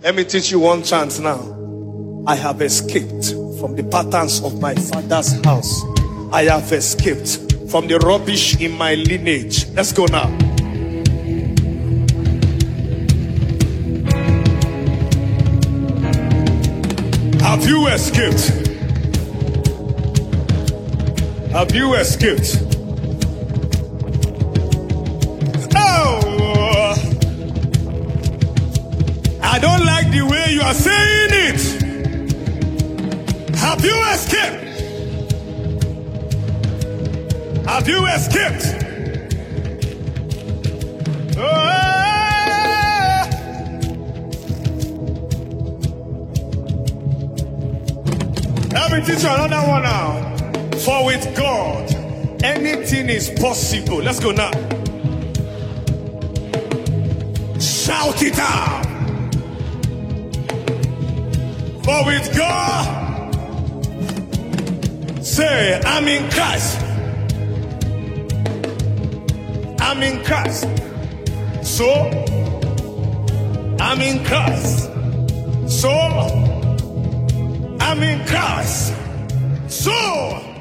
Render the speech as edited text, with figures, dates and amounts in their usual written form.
Let me teach you one chant now. I have escaped from the patterns of my father's house. I have escaped from the rubbish in my lineage. Let's go now. Have you escaped? Have you escaped? Oh, I don't like the way you are saying it. Have you escaped? Have you escaped? Oh. Let me teach you another one now. For with God, anything is possible. Let's go now. Shout it out. For with God, say, I'm in Christ. I'm in Christ. So, I'm in Christ. So, I'm in Christ. So,